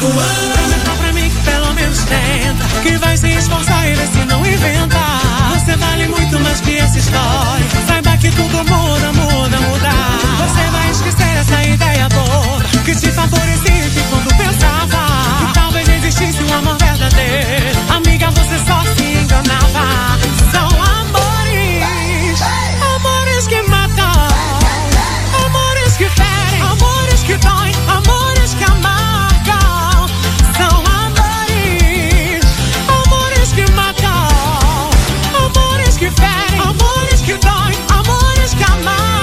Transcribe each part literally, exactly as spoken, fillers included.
Prometa pra mim que pelo menos tenta, que vai se esforçar e ver se não inventa. Você vale muito mais que essa história. Saiba que tudo muda, muda, muda. Você vai esquecer essa ideia boa que te favorecia de quando pensava que talvez existisse um amor verdadeiro. Amiga, você só se enganava. São amores, amores que matam, amores que ferem, amores que doem, amores que amargam. São amores, amores que matam, amores que ferem, amores que doem, amores que amargam.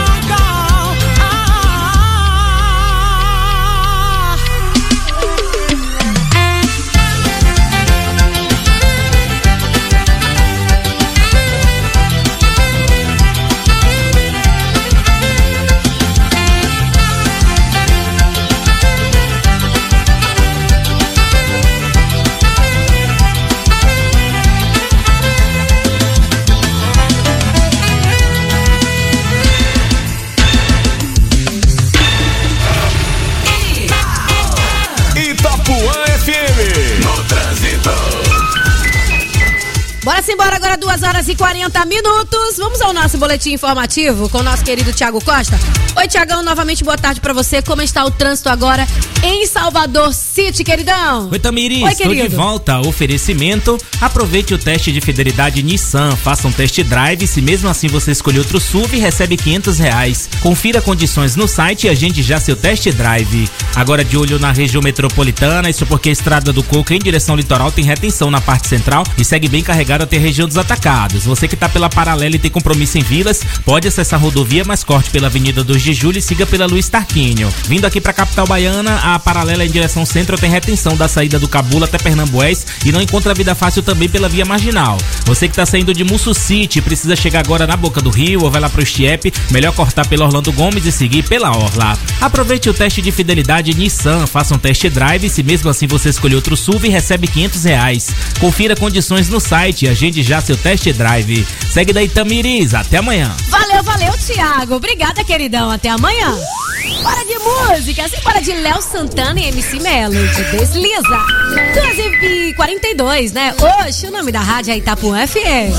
Bora simbora agora, duas horas e quarenta minutos. Vamos ao nosso boletim informativo com o nosso querido Thiago Costa. Oi, Thiagão, novamente boa tarde pra você. Como está o trânsito agora em Salvador City, queridão? Oi, Tamiris, Oi, estou querido. de volta. Oferecimento, aproveite o teste de fidelidade Nissan, faça um test drive. Se mesmo assim você escolher outro S U V, recebe quinhentos reais. Confira condições no site e agende já seu test drive. Agora de olho na região metropolitana, isso porque a Estrada do Coco em direção ao litoral tem retenção na parte central e segue bem carregada até a região dos Atacados. Você que está pela Paralela e tem compromisso em Vilas, pode acessar a rodovia, mas corte pela Avenida dois de Julho e siga pela Luiz Tarquínio. Vindo aqui para a capital baiana, a Paralela em direção centro tem retenção da saída do Cabula até Pernambués e não encontra vida fácil também pela via marginal. Você que está saindo de Musso City, precisa chegar agora na Boca do Rio ou vai lá pro Estiepe, melhor cortar pela Orlando Gomes e seguir pela Orla. Aproveite o teste de fidelidade Nissan, faça um test drive, se mesmo assim você escolher outro S U V, recebe quinhentos reais. Confira condições no site e agende já seu test drive. Segue daí, Tamiris, até amanhã. Valeu, valeu, Thiago. Obrigada, queridão. Até amanhã. Bora de música, assim, bora de Léo Santana e M C Melody. Desliza. duas e quarenta e dois, né? Hoje o nome da rádio é Itapuã F M.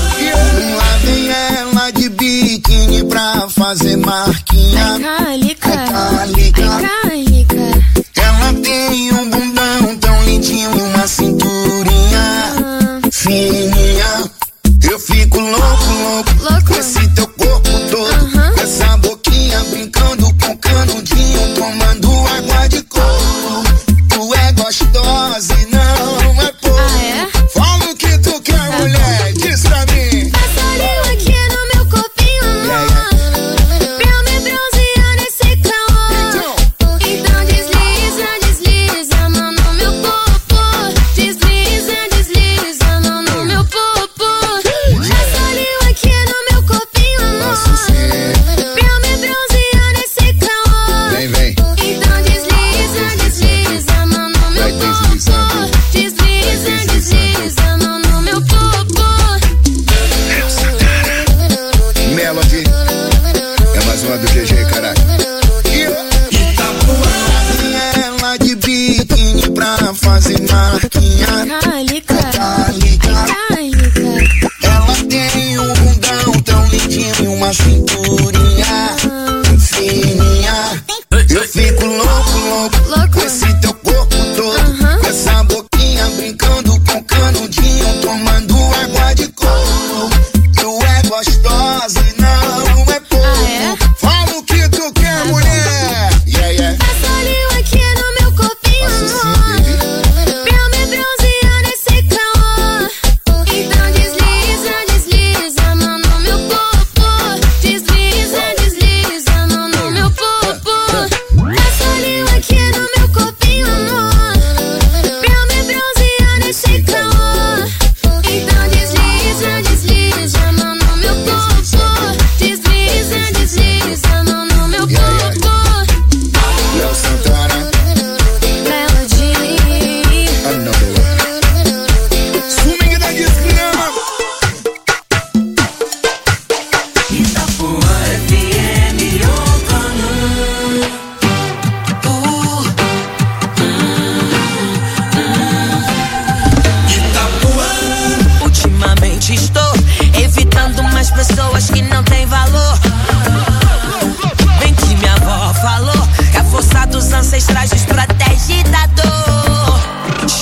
Lá vem ela de biquíni pra fazer marquinha. Calica, Calica. calica. Ela tem um bundão tão lindinho e uma cinturinha fininha. Eu fico louco, louco, Louco. com esse teu corpo todo, Uhum. com essa boquinha brincando com canudinho, tomando água de coco. Tu é gostosa e não é pouco. Ah, é? Fala o que tu quer, Tá mulher, diz pra mim. Passarinho aqui no meu copinho, pra eu me bronzear nesse calor. Então desliza, desliza.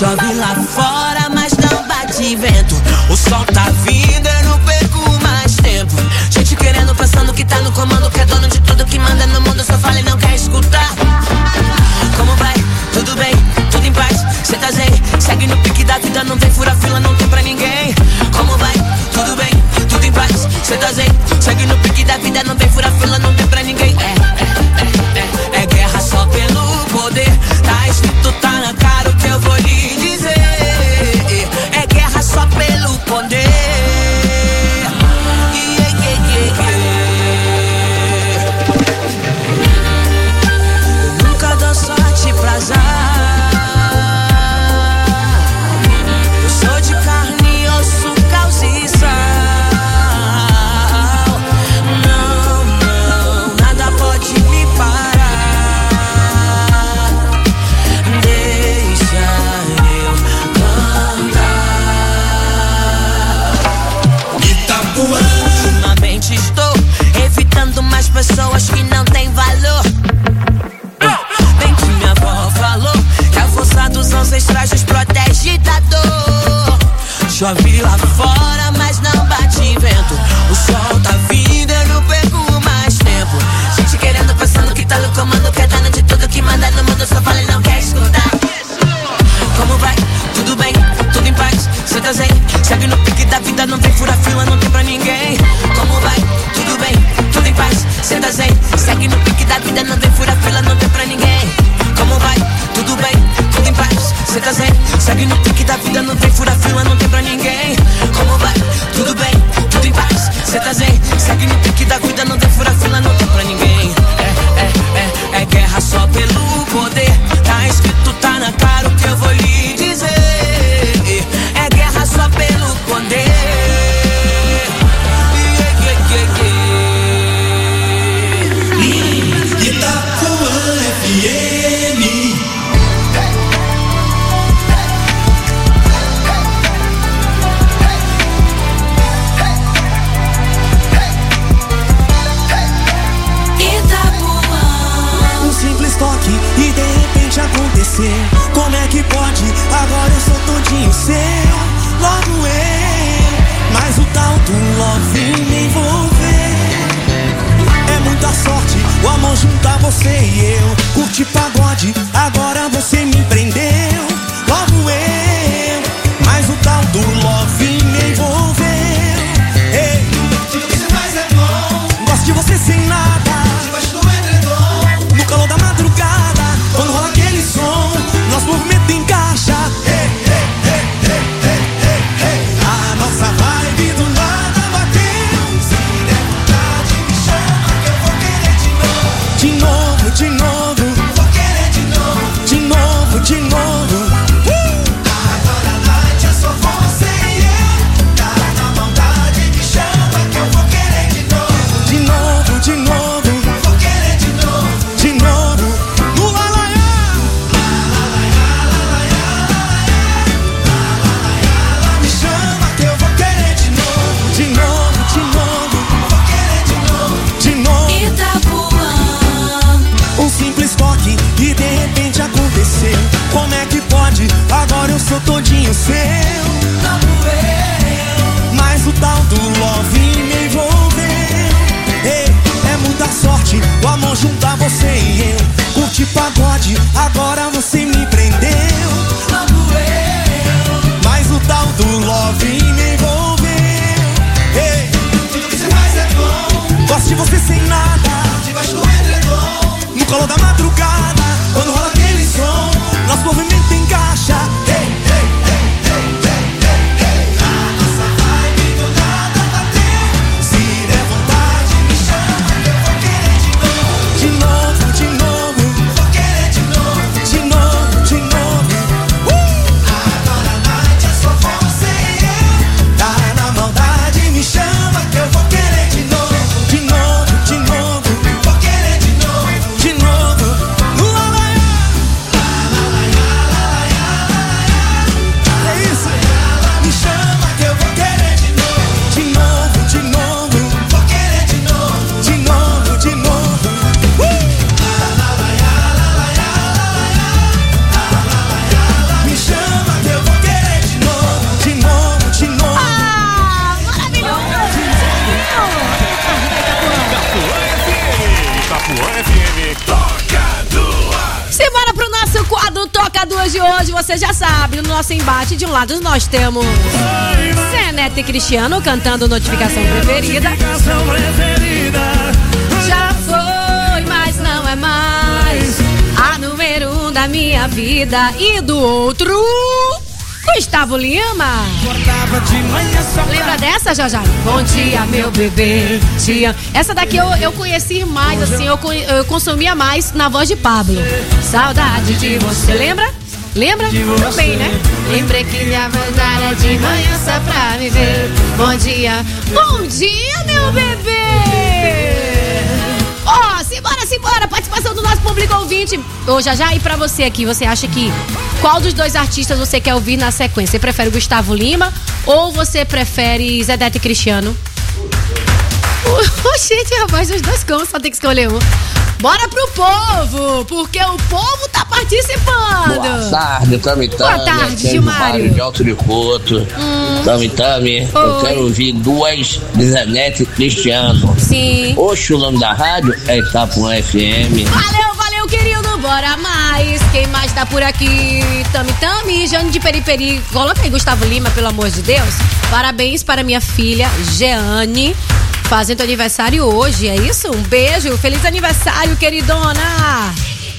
Chove lá fora, mas não bate vento. O sol tá vindo, eu não perco mais tempo. Gente querendo, pensando que tá no comando, que é dono de tudo, que manda no mundo. Só fala e não quer escutar. Como vai? Tudo bem? Tudo em paz? Cê tá zen? Segue no pique da vida, não tem fura fila, não tem pra ninguém. Como vai? Tudo bem? Tudo em paz? Cê tá zen? Segue no pique da vida, não tem fura fila, não tem pra ninguém. É, é, é, é, é guerra só pelo poder. Tá escrito, tá na cara o que eu vou lhe dizer. É guerra só pelo poder. Yeah, yeah, yeah, yeah. Eu nunca dou sorte pra azar. Eu sou de carne, osso, calça e sal. Não, não, nada pode me parar. Deixa eu cantar. Itapuã. Ultimamente estou evitando mais pessoas que não têm valor. Bem que minha avó falou que a força dos ancestrais nos protege da dor. Chove lá fora, mas não bate vento. O sol tá vindo, eu não perco mais tempo. Gente querendo, pensando que tá no comando, que é dono de tudo, que manda no mundo. Só fala e não quer escutar. Como vai? Tudo bem? Tudo em paz? Cê tá zen? Segue no pique da vida, não tem fura fila, não tem pra ninguém. Como vai? Tudo bem? Tudo em paz? Cê tá zen? Segue no pique da vida, não tem fura fila, não tem pra ninguém. Como vai? Tudo bem? Tudo em paz? Cê tá zen? Segue no pique da vida, não tem fura fila, não tem pra ninguém. Como vai? Tudo bem? Tudo em paz? Cê tá zen? Segue no pique da vida, não tem fura fila, não tem pra ninguém. É, é, é, é guerra só pelo poder. Tá escrito, tá na cara o que eu vou lhe dizer. É guerra só pelo poder. Yeah, yeah, yeah, yeah. Itapuã F M. Itapuã. Um simples toque e de repente acontecer. hoje você já sabe, no nosso embate, de um lado nós temos Zé Neto e Cristiano cantando Notificação Preferida. Notificação preferida. Já foi, mas não é mais a número um da minha vida. E do outro, Gustavo Lima. Acordava de manhã só pra- Lembra dessa, Jajá? Bom dia, meu bebê. Dia. Essa daqui eu, eu conheci mais, assim, eu, co- eu consumia mais na voz de Pablo. Saudade de você. Lembra? Lembra? Também, né? Lembrei que minha voz era de manhã só pra me ver. Bom dia. Bom dia, meu bebê. Ó, oh, simbora, simbora. Participação do nosso público ouvinte. Ô, Jajá, e pra você aqui, você acha que qual dos dois artistas você quer ouvir na sequência? Você prefere o Gustavo Lima ou você prefere Zé Neto e Cristiano? Gente, rapaz, os dois como, só tem que escolher um. Bora pro povo, porque o povo tá participando. Boa tarde, Tami Tami. Boa tarde, aqui é Gilmário. de Alto de Couto. Hum. Tami Tami, eu Oi. quero ouvir duas de Zé Neto e Cristiano. Sim. Oxe, o nome da rádio é Itapuã F M. Valeu, valeu, querido, bora mais. Quem mais tá por aqui? Tami Tami, Jane de Periperi. Coloca aí Gustavo Lima, pelo amor de Deus. Parabéns para minha filha, Jeane, fazendo aniversário hoje, é isso? Um beijo, feliz aniversário, queridona.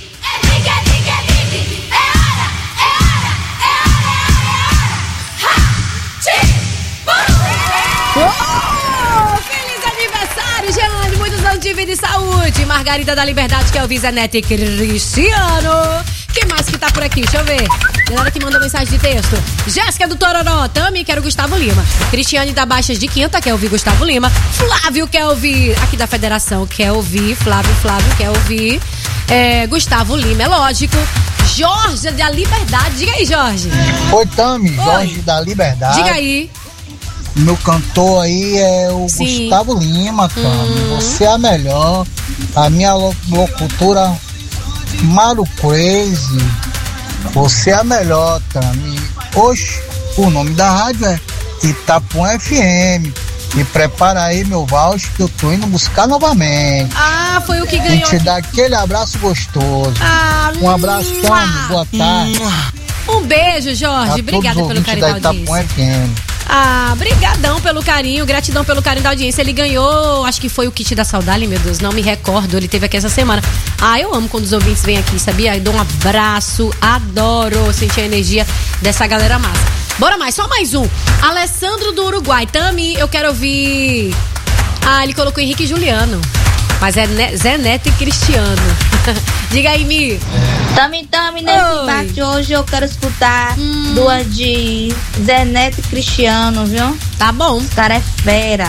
Oh, feliz aniversário, Jeane, muitos anos de vida e saúde. Margarida da Liberdade, que é o Zé Neto e Cristiano. Quem mais que tá por aqui? Deixa eu ver. Galera que mandou mensagem de texto. Jéssica do Tororó, Tami, quero Gustavo Lima. Cristiane da Baixas de Quinta, quer ouvir Gustavo Lima. Flávio quer ouvir, aqui da Federação, quer ouvir. Flávio, Flávio quer ouvir. É, Gustavo Lima, é lógico. Jorge da Liberdade, diga aí, Jorge. Oi, Tami, Oi. Jorge da Liberdade. Diga aí. Meu cantor aí é o Sim. Gustavo Lima, Tami. Hum. Você é a melhor. A minha lo- locutora Maru Crazy. Você é a melhor, Tami. Oxe, o nome da rádio é Itapuã F M. Me prepara aí, meu voucher, que eu tô indo buscar novamente. Ah, foi o que E ganhou. te dar aquele abraço gostoso. Ah, Um abraço, Tami. Boa tarde. Um beijo, Jorge. A Obrigada todos os pelo ouvintes carinho da da Itapuã audiência. F M. Ah, brigadão pelo carinho, gratidão pelo carinho da audiência. Ele ganhou, acho que foi o kit da saudade, meu Deus, não me recordo. Ele teve aqui essa semana. Ah, eu amo quando os ouvintes vêm aqui, sabia? Eu dou um abraço, adoro sentir a energia dessa galera massa. Bora mais, só mais um. Alessandro do Uruguai. Tami, eu quero ouvir. Ah, ele colocou Henrique e Juliano. Mas é Ne- Zé Neto e Cristiano. Diga aí, Mi. Tami, Tami, nesse Oi. embate hoje eu quero escutar Hum. duas de Zé Neto e Cristiano, viu? Tá bom, Os caras é fera.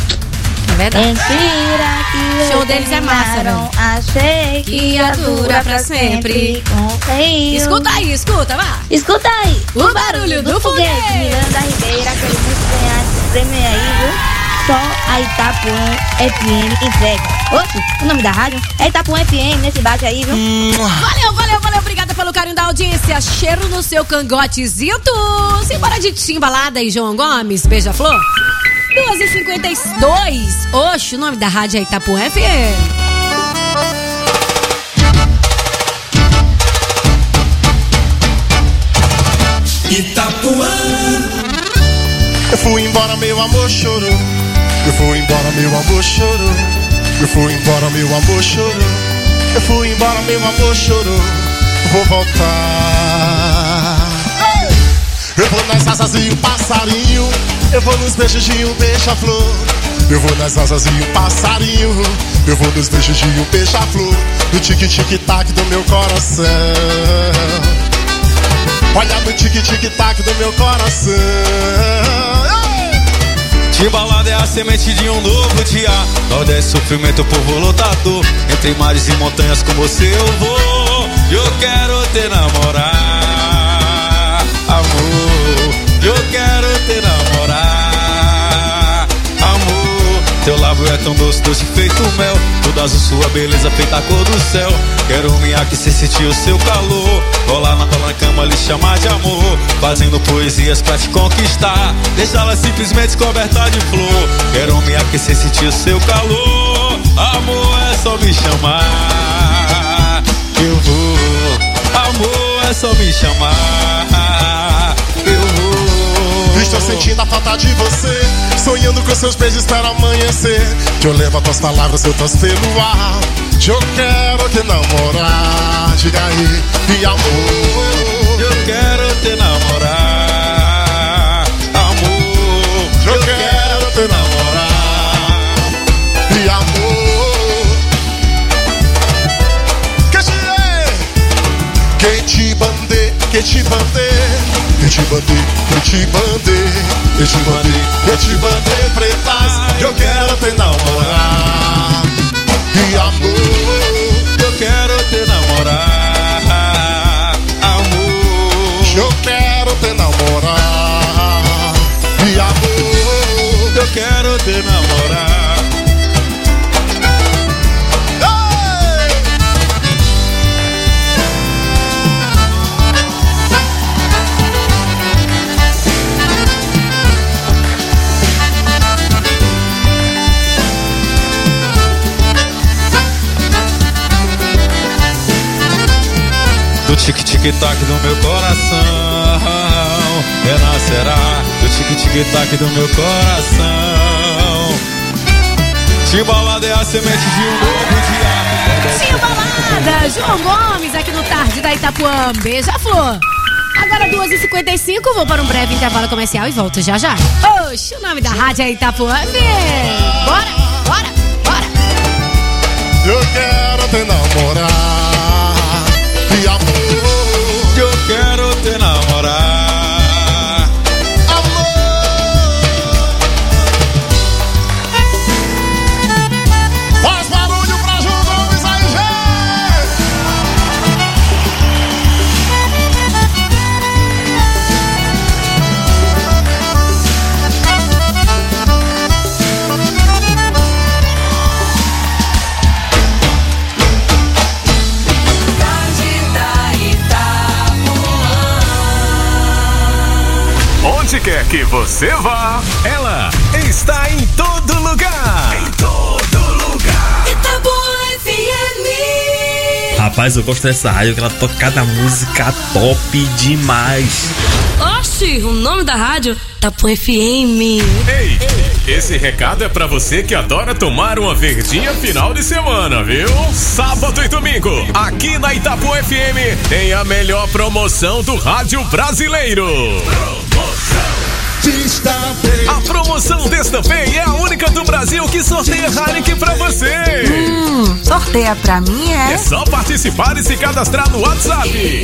é verdade. Mentira que Show deles é massa, terminaram, achei que ia durar pra sempre. Confio. Escuta aí, escuta, vá. Escuta aí. O barulho do foguete. Miranda Ribeira, quero muito ganhar esse prêmio aí, viu? Só a Itapuã F M entrega. Oxe, o nome da rádio é Itapuã F M, nesse embate aí, viu? Valeu, valeu, valeu. Obrigada pelo carinho da audiência. Cheiro no seu cangotezito. Simbora de timbalada aí, João Gomes. Beija-flor. duas e cinquenta e dois. Oxe, o nome da rádio é Itapuã F M. Itapuã. Eu fui embora, meu amor chorou. Eu fui embora, meu amor chorou. Eu fui embora, meu amor chorou. Eu fui embora, meu amor chorou. Vou voltar. Eu vou nas asas e o passarinho. Eu vou nos beijos de um beija-flor. Eu vou nas asas e o passarinho. Eu vou nos beijos de um beija-flor. No tique-tique-tac do meu coração. Olha no tique-tique-tac do meu coração. Timbalada é a semente de um novo dia. Nordeste, sofrimento, povo lutador. Entre mares e montanhas com você eu vou. Eu quero te namorar, amor. Eu quero te namorar, amor. Teu lábio é tão doce, doce feito mel. Toda azul, sua beleza feita a cor do céu. Quero me aquecer, sentir o seu calor. Rolar na tua cama, lhe chamar de amor. Fazendo poesias pra te conquistar. Deixá-la simplesmente coberta de flor. Quero me aquecer, sentir o seu calor. Amor, é só me chamar que eu vou. Amor, é é só me chamar. Eu vou. Estou sentindo a falta de você, sonhando com seus beijos para amanhecer. Que eu levo as tuas palavras, eu tosse pelo ar. Que eu quero te namorar. Diga aí, e amor. Eu quero te namorar. Amor. Eu, eu quero te namorar. E amor. Que te é? Que te bandei, que te bandei. Que te bandei, que te bandei. Que te bandei, que te bandei pretas. Eu quero te namorar. E amor, eu quero te namorar. Amor, eu quero te namorar. E amor, eu quero te namorar. Do tic-tic-tac do meu coração renascerá. Do tic-tic-tac do meu coração. Timbalada é a semente de um novo dia. Timbalada, João Gomes aqui no Tarde da Itapuã. Beija-flor. Agora duas e cinquenta e cinco, vou para um breve intervalo comercial e volto já já. Oxe, o nome da rádio é Itapuã F M. Bora, bora, bora. Eu quero te namorar. E amor, eu quero te namorar. Amor. Faz barulho pra João Gomes aí, Onde quer que você vá, ela está em todo lugar. Em todo lugar. Itapuã F M. Rapaz, eu gosto dessa rádio que ela toca cada música top demais. Oxi, o nome da rádio Itapuã F M. Ei, esse recado é pra você que adora tomar uma verdinha final de semana, viu? Sábado e domingo, aqui na Itapuã F M, tem a melhor promoção do rádio brasileiro. A promoção Destampei é a única do Brasil que sorteia Heineken pra você. Hum, sorteia pra mim, é? É só participar e se cadastrar no WhatsApp.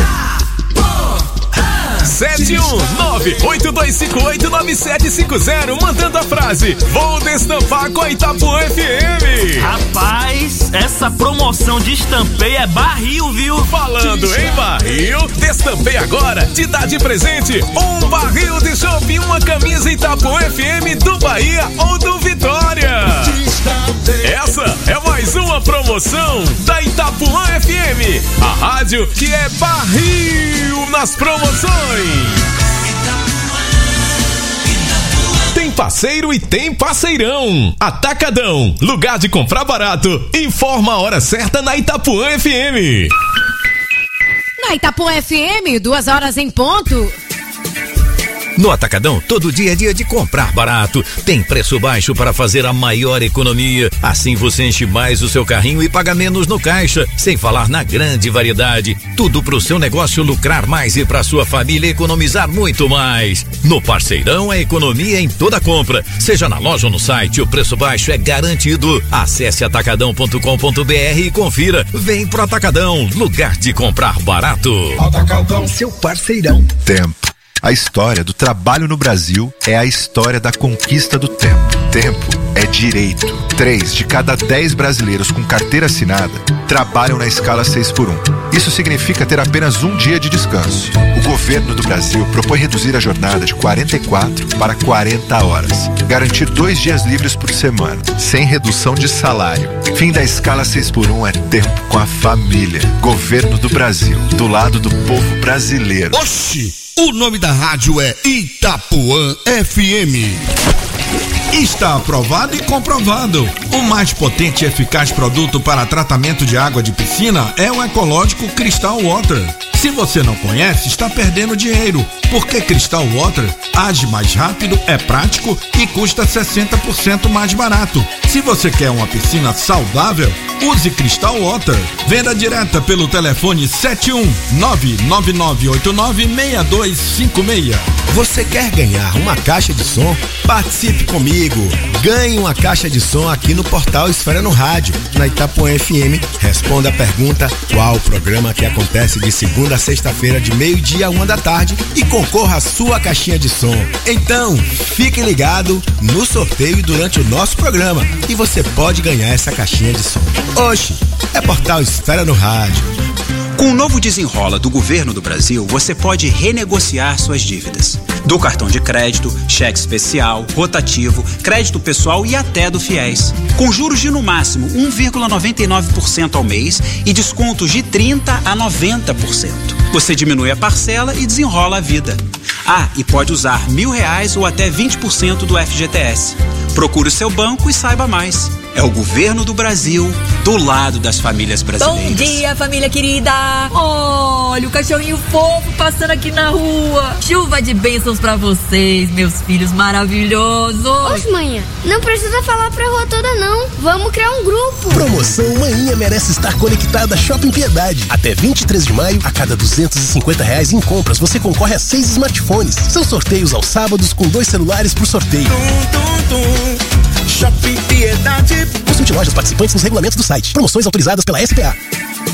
sete um nove, oito dois cinco oito, nove sete cinco zero, mandando a frase: vou destampar com a Itapuã F M. Rapaz, essa promoção de Destampei é barril, viu? Falando em barril, Destampei agora te dá de presente um barril de chopp e uma camisa Itapuã F M do Bahia ou do Vitória. Essa é mais uma promoção da Itapuã F M, a rádio que é barril nas promoções. Tem parceiro e tem parceirão. Atacadão, lugar de comprar barato. Informa a hora certa na Itapuã F M. Na Itapuã F M, duas horas em ponto. No Atacadão, todo dia é dia de comprar barato. Tem preço baixo para fazer a maior economia. Assim você enche mais o seu carrinho e paga menos no caixa. Sem falar na grande variedade. Tudo pro seu negócio lucrar mais e pra sua família economizar muito mais. No Parceirão, a economia em toda compra. Seja na loja ou no site, o preço baixo é garantido. Acesse atacadão ponto com ponto br e confira. Vem pro Atacadão, lugar de comprar barato. Atacadão, seu parceirão. Tempo. A história do trabalho no Brasil é a história da conquista do tempo. Tempo é direito. Três de cada dez brasileiros com carteira assinada trabalham na escala seis por um. Isso significa ter apenas um dia de descanso. O governo do Brasil propõe reduzir a jornada de quarenta e quatro para quarenta horas. Garantir dois dias livres por semana, sem redução de salário. Fim da escala seis por um é tempo com a família. Governo do Brasil, do lado do povo brasileiro. Oxi! O nome da rádio é Itapuã F M. Está aprovado e comprovado. O mais potente e eficaz produto para tratamento de água de piscina é o ecológico Crystal Water. Se você não conhece, está perdendo dinheiro, porque Crystal Water age mais rápido, é prático e custa sessenta por cento mais barato. Se você quer uma piscina saudável, use Crystal Water. Venda direta pelo telefone sete um nove nove nove oito nove seis dois cinco seis. Você quer ganhar uma caixa de som? Participe comigo. Ganhe uma caixa de som aqui no portal Esfera no Rádio, na Itapuã F M. Responda a pergunta: qual o programa que acontece de segunda a sexta-feira de meio-dia a uma da tarde, e concorra à sua caixinha de som. Então, fique ligado no sorteio durante o nosso programa e você pode ganhar essa caixinha de som. Oxe, é portal Esfera no Rádio. Com o novo Desenrola do Governo do Brasil, você pode renegociar suas dívidas. Do cartão de crédito, cheque especial, rotativo, crédito pessoal e até do Fiéis. Com juros de no máximo um vírgula noventa e nove por cento ao mês e descontos de trinta por cento a noventa por cento. Você diminui a parcela e desenrola a vida. Ah, e pode usar mil reais ou até vinte por cento do F G T S. Procure o seu banco e saiba mais. É o governo do Brasil, do lado das famílias brasileiras. Bom dia, família querida! Olha o cachorrinho fofo passando aqui na rua. Chuva de bênçãos pra vocês, meus filhos maravilhosos. Ô, manhã, não precisa falar pra rua toda, não. Vamos criar um grupo. Promoção Manhã Merece Estar Conectada Shopping Piedade. Até vinte e três de maio, a cada duzentos e cinquenta reais em compras, você concorre a seis smartphones. São sorteios aos sábados com dois celulares por sorteio. Tum, tum, tum. Shopping Piedade. Consulte lojas participantes nos regulamentos do site. Promoções autorizadas pela S P A.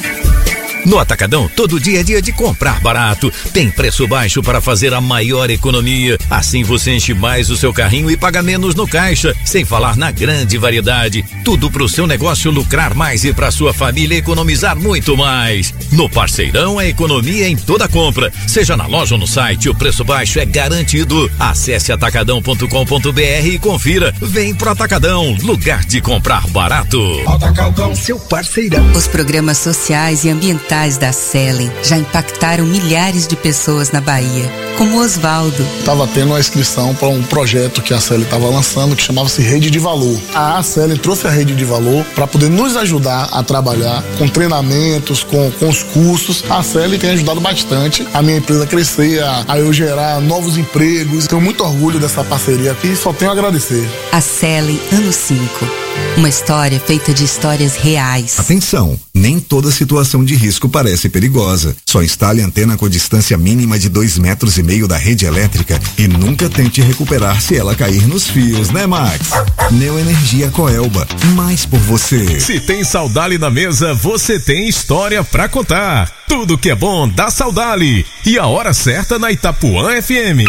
No Atacadão, todo dia é dia de comprar barato. Tem preço baixo para fazer a maior economia. Assim você enche mais o seu carrinho e paga menos no caixa. Sem falar na grande variedade. Tudo pro seu negócio lucrar mais e pra sua família economizar muito mais. No Parceirão, a economia em toda compra. Seja na loja ou no site, o preço baixo é garantido. Acesse atacadão ponto com ponto br e confira. Vem pro Atacadão, lugar de comprar barato. Atacadão, seu parceirão. Os programas sociais e ambientais da Selen já impactaram milhares de pessoas na Bahia, como Osvaldo. Estava tendo uma inscrição para um projeto que a Selen estava lançando, que chamava-se Rede de Valor. A Selen trouxe a Rede de Valor para poder nos ajudar a trabalhar com treinamentos, com, com os cursos. A Selen tem ajudado bastante a minha empresa a crescer, a, a eu gerar novos empregos. Tenho muito orgulho dessa parceria aqui e só tenho a agradecer. A Selen Ano cinco. Uma história feita de histórias reais. Atenção, nem toda situação de risco parece perigosa. Só instale antena com distância mínima de dois metros e meio da rede elétrica e nunca tente recuperar se ela cair nos fios, né, Max? Neoenergia Coelba, mais por você. Se tem Saudali na mesa, você tem história pra contar. Tudo que é bom dá Saudali. E a hora certa na Itapuã F M.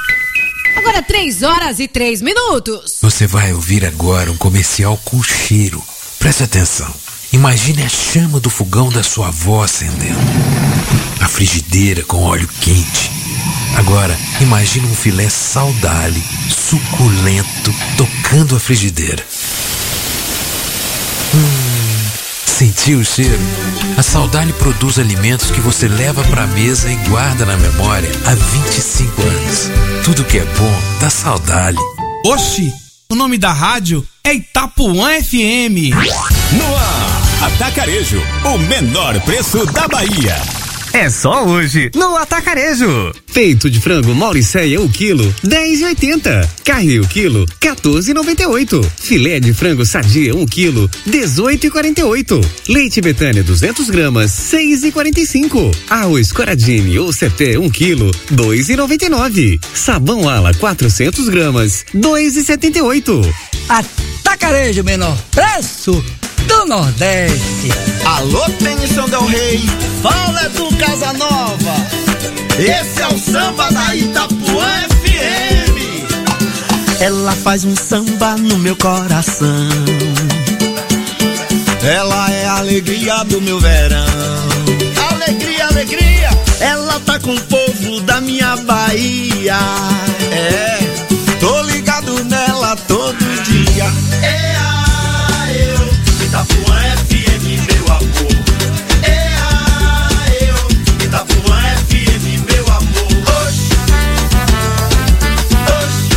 Agora três horas e três minutos. Você vai ouvir agora um comercial com cheiro. Preste atenção. Imagine a chama do fogão da sua avó acendendo. A frigideira com óleo quente. Agora, imagine um filé Saudali, suculento, tocando a frigideira. Hum, sentiu o cheiro? A Saudali produz alimentos que você leva pra mesa e guarda na memória há vinte e cinco anos. Tudo que é bom dá Saudali. Oxi, o nome da rádio é Itapuã F M. No ar, Atacarejo, o menor preço da Bahia. É só hoje, no Atacarejo. Peito de frango Mauricéia, o quilo, dez e oitenta. Carne, o quilo, quatorze e noventa e oito. Filé de frango Sadia, um quilo, dezoito e quarenta e oito. Leite Betânia, duzentos gramas, seis e quarenta e cinco. Arroz Coradini ou Cepé, um quilo, dois e noventa e nove. Sabão Ala, quatrocentos gramas, dois e setenta e oito. Atacarejo, menor preço do Nordeste. Alô, Tênis Del Rey, fala do Casa Nova. Esse é o samba da Itapuã F M. Ela faz um samba no meu coração. Ela é a alegria do meu verão. Alegria, alegria. Ela tá com o povo da minha Bahia. É, tô ligado nela todo dia. É a eu, Itapuã F M, meu amor. É a eu, Itapuã F M, meu amor. Oxi, oxi.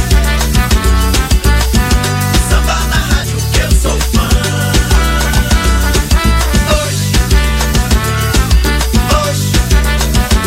Samba na rádio que eu sou fã. Oxi, oxi.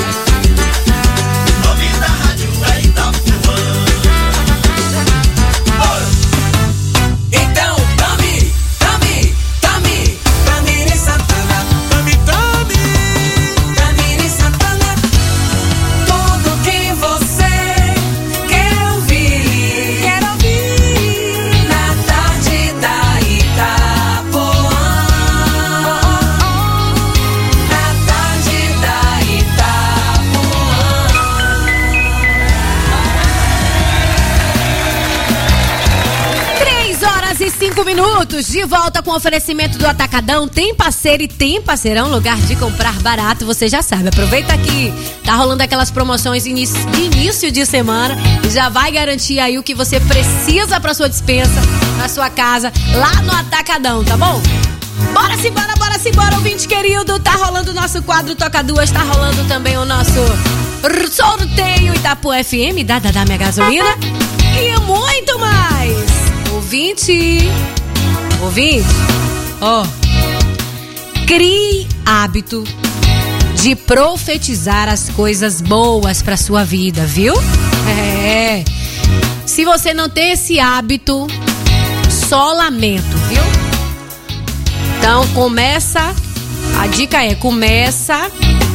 cinco minutos, de volta com o oferecimento do Atacadão. Tem parceiro e tem parceirão, lugar de comprar barato, você já sabe. Aproveita que tá rolando aquelas promoções início, de início de semana e já vai garantir aí o que você precisa pra sua despensa, na sua casa, lá no Atacadão, tá bom? Bora se bora, bora se bora, ouvinte querido. Tá rolando o nosso quadro Toca Duas, tá rolando também o nosso sorteio Itapu F M, da da da minha gasolina e muito mais. Ouvinte, ouvinte, ó, oh, crie hábito de profetizar as coisas boas pra sua vida, viu? É, se você não tem esse hábito, só lamento, viu? Então começa, a dica é, começa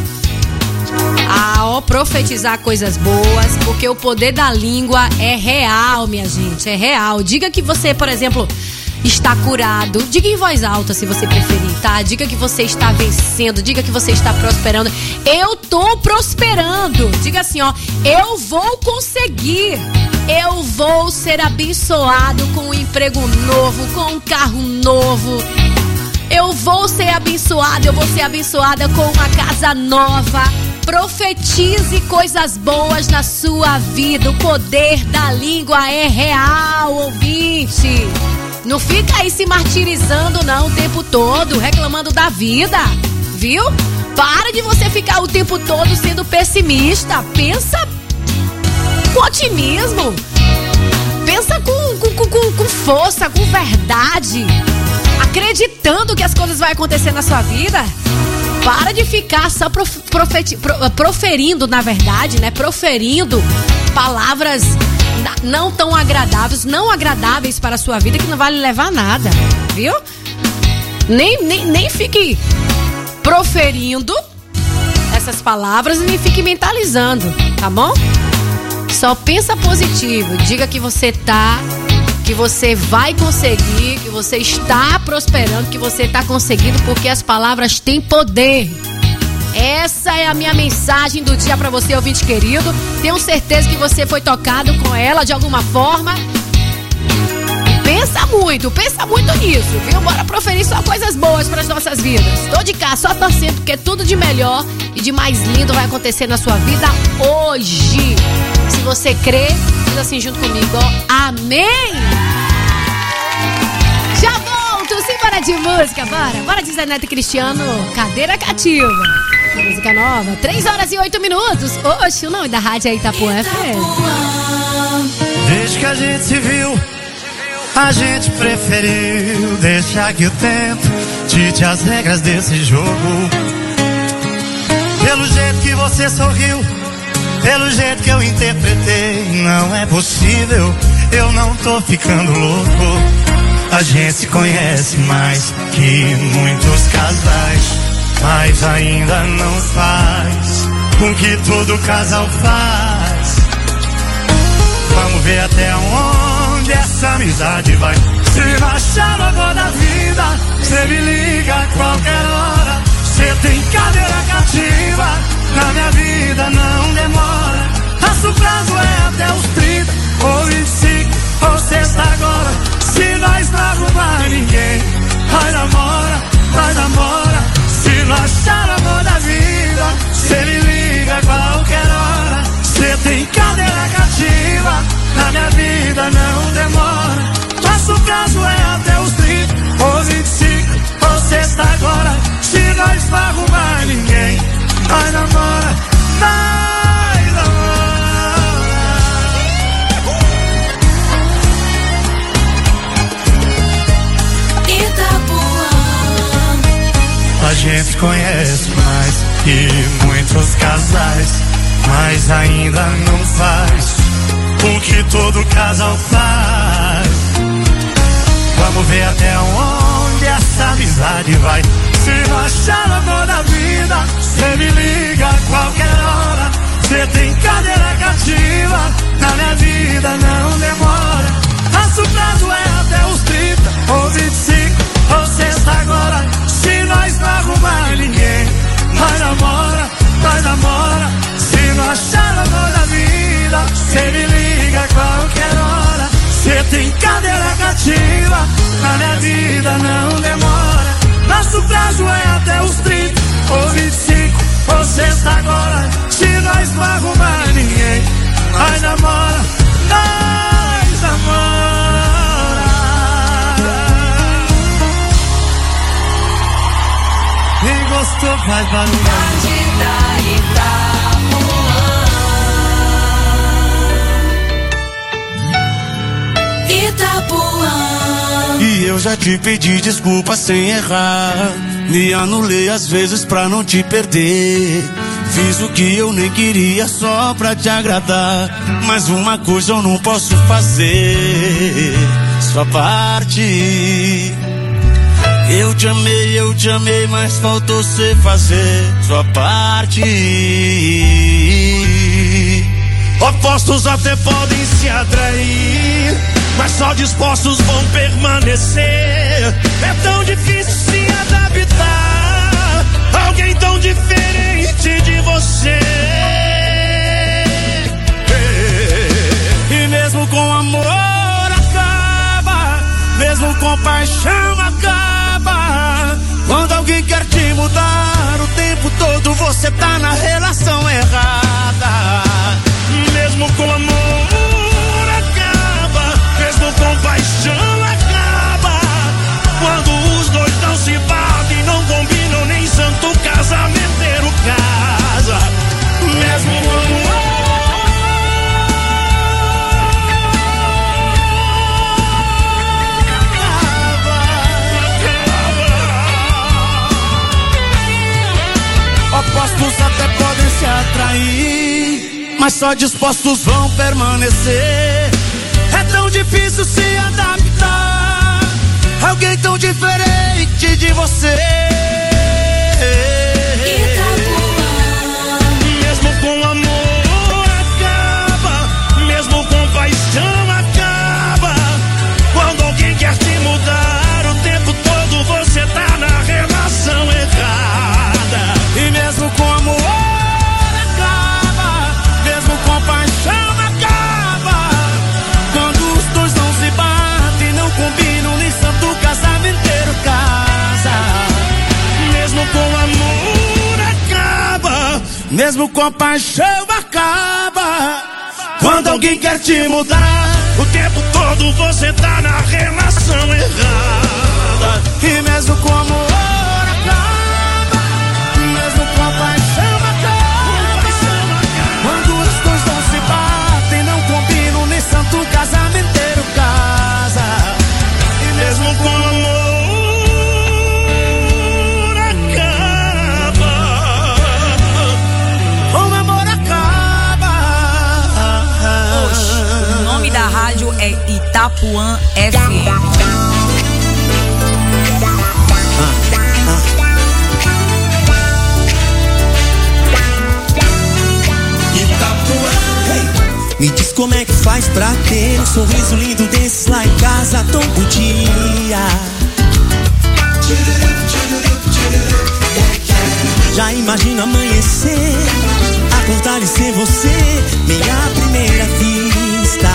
a ó, profetizar coisas boas, porque o poder da língua é real, minha gente, é real. Diga que você, por exemplo, está curado, diga em voz alta se você preferir, tá? Diga que você está vencendo, diga que você está prosperando. Eu tô prosperando. Diga assim, ó, eu vou conseguir. Eu vou ser abençoado com um emprego novo, com um carro novo. Eu vou ser abençoado, eu vou ser abençoada com uma casa nova. Profetize coisas boas na sua vida. O poder da língua é real, ouvinte. Não fica aí se martirizando não o tempo todo, reclamando da vida, viu? Para de você ficar o tempo todo sendo pessimista. Pensa com otimismo. Pensa com, com, com, com força, com verdade. Acreditando que as coisas vão acontecer na sua vida. Para de ficar só prof, profeti, pro, proferindo, na verdade, né? Proferindo palavras não tão agradáveis, não agradáveis para a sua vida, que não vale levar a nada, viu? Nem, nem, nem fique proferindo essas palavras e nem fique mentalizando, tá bom? Só pensa positivo, diga que você tá, que você vai conseguir, que você está prosperando, que você está conseguindo, porque as palavras têm poder. Essa é a minha mensagem do dia pra você, ouvinte querido. Tenho certeza que você foi tocado com ela de alguma forma. Pensa muito, pensa muito nisso, viu? Bora proferir só coisas boas pras nossas vidas. Tô de cá, só torcendo, porque tudo de melhor e de mais lindo vai acontecer na sua vida hoje. Se você crê, diz assim junto comigo, ó, amém! Já volto, simbora de música, bora! Bora de Zé Neto e Cristiano, Cadeira Cativa. Música nova, três horas e oito minutos. Oxe, o nome da rádio é Itapu F M. Desde que a gente se viu, a gente preferiu deixar que o tempo dite as regras desse jogo. Pelo jeito que você sorriu, pelo jeito que eu interpretei, não é possível, eu não tô ficando louco. A gente se conhece mais que muitos casais, mas ainda não faz com que todo casal faz. Vamos ver até onde essa amizade vai. Se não achar o amor da vida, cê me liga a qualquer hora. Cê tem cadeira cativa, na minha vida não demora. Nosso prazo é até os trinta, ou vinte e cinco, ou sexta agora. Se nós não arrumar ninguém, vai namora, vai namora. Se não achar amor da vida, cê me liga a qualquer hora. Cê tem cadeira cativa, na minha vida não demora. Nosso prazo é até os trinta, ou vinte e cinco, ou sexta agora. Se nós não arrumar ninguém, vai namora, vai namora. A gente conhece mais que muitos casais, mas ainda não faz o que todo casal faz. Vamos ver até onde essa amizade vai. Se não achar o amor da vida, cê me liga a qualquer hora. Cê tem cadeira cativa, na minha vida não demora. Nosso prazo é até os trinta, ou vinte e cinco, ou sexta agora. Se nós não arrumar ninguém, vai namora, vai namora. Se não achar o amor da vida, cê me liga a qualquer hora. Cê tem cadeira cativa, na Itapuã. E eu já te pedi desculpa sem errar. Me anulei às vezes pra não te perder. Fiz o que eu nem queria só pra te agradar. Mas uma coisa eu não posso fazer, sua parte. Eu te amei, eu te amei, mas faltou cê fazer sua parte. Opostos até podem se atrair, mas só dispostos vão permanecer. É tão difícil se adaptar a alguém tão diferente de você. E mesmo com amor acaba, mesmo com paixão acaba. Quando alguém quer te mudar o tempo todo, você tá na relação errada. Mesmo com amor acaba, mesmo com paixão acaba. Quando os dois não se batem, não combinam, nem santo casamenteiro casa. Mesmo com amor opostos até podem se atrair, mas só dispostos vão permanecer. É tão difícil se adaptar a alguém tão diferente de você. Mesmo com amor acaba, mesmo com paixão acaba. Quando alguém quer te mudar o tempo todo, você tá na relação errada. E mesmo com amor acaba, mesmo com paixão acaba. Quando os dois não se batem, não combinam, nem santo casamenteiro casa. Mesmo com amor acaba, mesmo com paixão acaba. Quando alguém quer te mudar o tempo todo, você tá na relação errada. E mesmo com amor acaba, mesmo com paixão acaba. Quando os dois não se batem, não combinam, nem santo casamenteiro casa. E mesmo com amor acaba, com amor acaba. Oxe, o nome da rádio é Itapuã F M. Me diz como é que faz pra ter um sorriso lindo desses lá em casa todo dia. Já imagino amanhecer, acordar e ser você, minha primeira vista.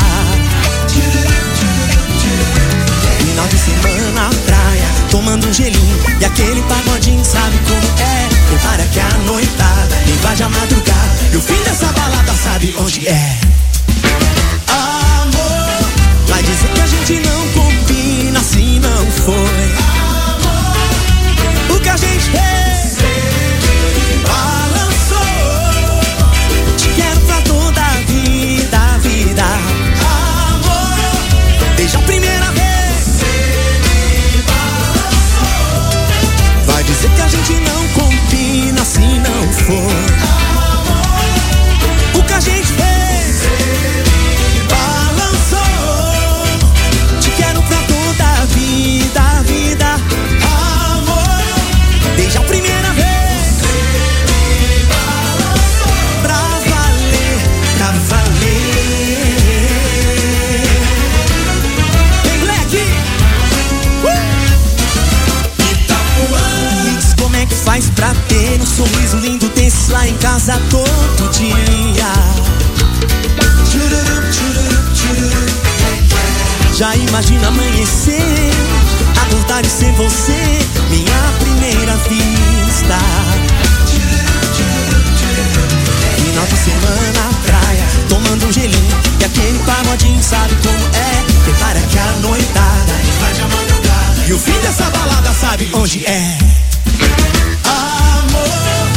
Final de semana na praia, tomando um gelinho e aquele pagodinho, sabe como é? Prepara que a noitada invade a madrugada e o fim dessa balada sabe onde é. Vai dizer que a gente não combina, assim não foi. Amor, o que a gente fez, você balançou. Te quero pra toda a vida, a vida. Amor, desde a primeira vez, você me balançou. Vai dizer que a gente não combina, assim não foi. Amor, o que a gente fez, você me balançou. Vida, vida, amor, desde a primeira vez, pra valer, pra valer. Vem, moleque! Uh! Itapuã. Me diz como é que faz pra ter um sorriso lindo desse lá em casa todo dia. Tchururup, tchururup, tchururup. Já imagina amanhecer, acordar e ser você, minha primeira vista. Final de semana na praia, tomando um gelinho e aquele pagodinho, sabe como é? Prepara que a noitada invade a madrugada e o fim dessa balada sabe onde é. Amor,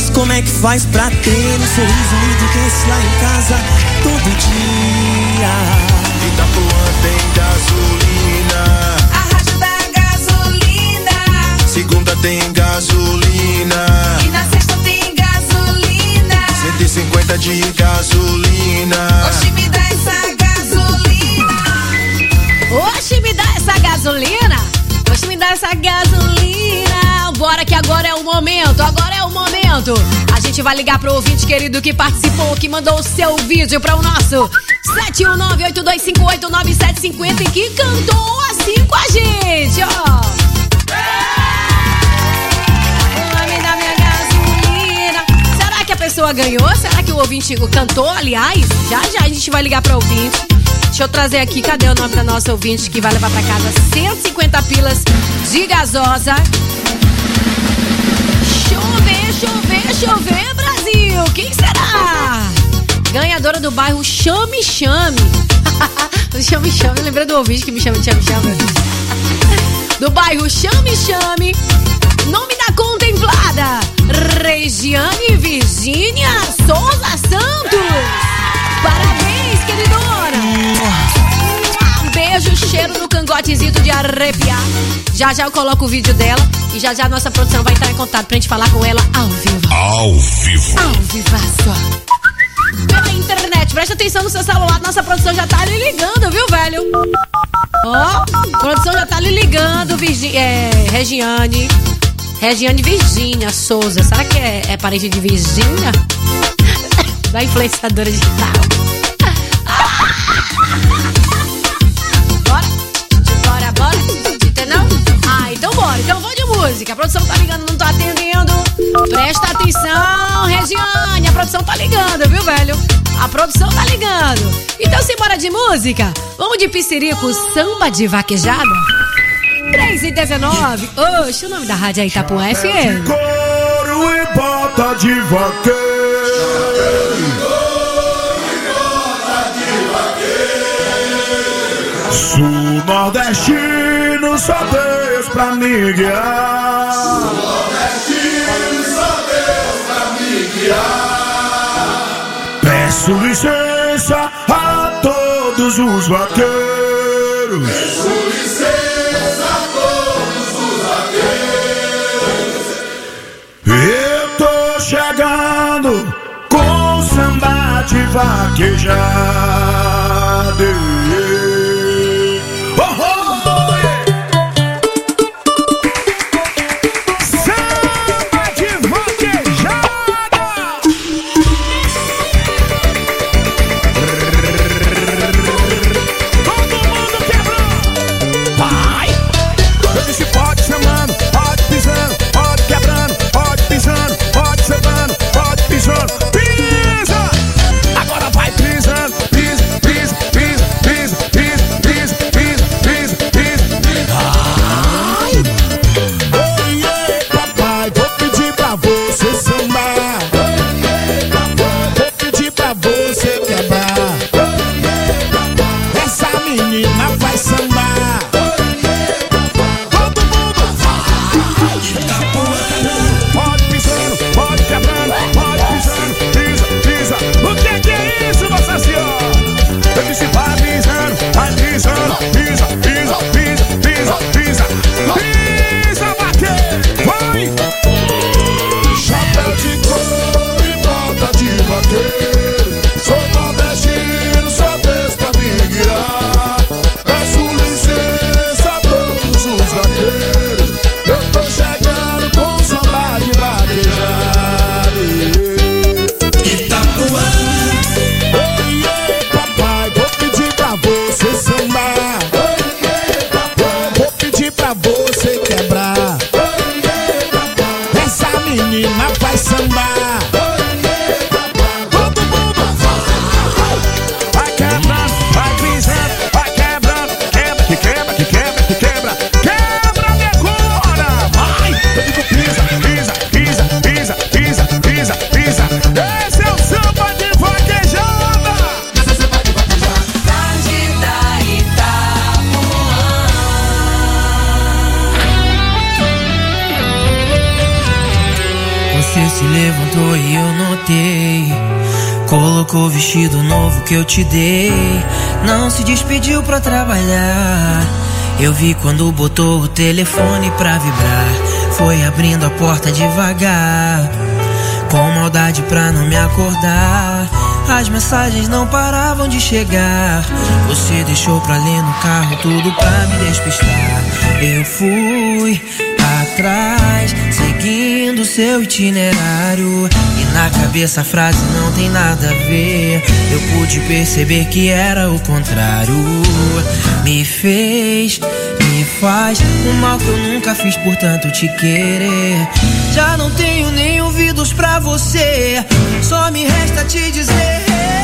como é que faz pra ter um sorriso lindo desse lá em casa todo dia? Itapuã tem gasolina, a rádio da gasolina. Segunda tem gasolina, e na sexta tem gasolina. cento e cinquenta de gasolina. Oxe, me dá essa gasolina. Oxe, me dá essa gasolina. Oxe, me dá essa gasolina. Bora que agora é o momento, agora é o momento. A gente vai ligar pro ouvinte querido que participou, que mandou o seu vídeo para o nosso sete um nove, oito dois cinco oito, nove sete cinco zero e que cantou assim com a gente, ó. Me dá minha gasolina. Será que a pessoa ganhou? Será que o ouvinte cantou, aliás? Já já a gente vai ligar pro ouvinte. Deixa eu trazer aqui, cadê o nome da nossa ouvinte que vai levar pra casa cento e cinquenta pilas de gasosa. Chover, chover, chover, Brasil! Quem será? Ganhadora do bairro Chame Chame. O Chame Chame, eu lembrei do ouvinte que me chama de Chame Chame. Do bairro Chame Chame. Nome da contemplada: Regiane Virgínia Souza Santos. Parabéns, queridona. Um beijo, cheiro no cangotezito de arrepiar. Já já eu coloco o vídeo dela e já já a nossa produção vai entrar em contato pra gente falar com ela ao vivo. Ao vivo. Ao vivaço. Pela internet, presta atenção no seu celular, nossa produção já tá lhe ligando, viu, velho? Ó, a produção já tá lhe ligando, Virgi é, Regiane. Regiane Virgínia Souza. Será que é, é parente de Virgínia? Da influenciadora digital. Bora? Bora, bora? Entendeu? Ah, então bora. Então vou de música. A produção tá ligando, não tô atendendo. Presta atenção, Regiane. A produção tá ligando, viu, velho? A produção tá ligando. Então simbora de música. Vamos de Pissirico, samba de vaquejada. três e dezenove. Oxe, o nome da rádio é Itapuã F M. Couro e bota de vaqueiro. Sul nordestino, só Deus pra me guiar. Sul nordestino, só Deus pra me guiar. Peço licença a todos os vaqueiros. Peço licença a todos os vaqueiros. Eu tô chegando com samba de vaquejada. Você se levantou e eu notei. Colocou o vestido novo que eu te dei. Não se despediu pra trabalhar. Eu vi quando botou o telefone pra vibrar. Foi abrindo a porta devagar, com maldade pra não me acordar. As mensagens não paravam de chegar. Você deixou pra ler no carro tudo pra me despistar. Eu fui atrás, seguindo seu itinerário, e na cabeça a frase não tem nada a ver. Eu pude perceber que era o contrário. Me fez, me faz o mal que eu nunca fiz por tanto te querer. Já não tenho nem ouvidos pra você, só me resta te dizer: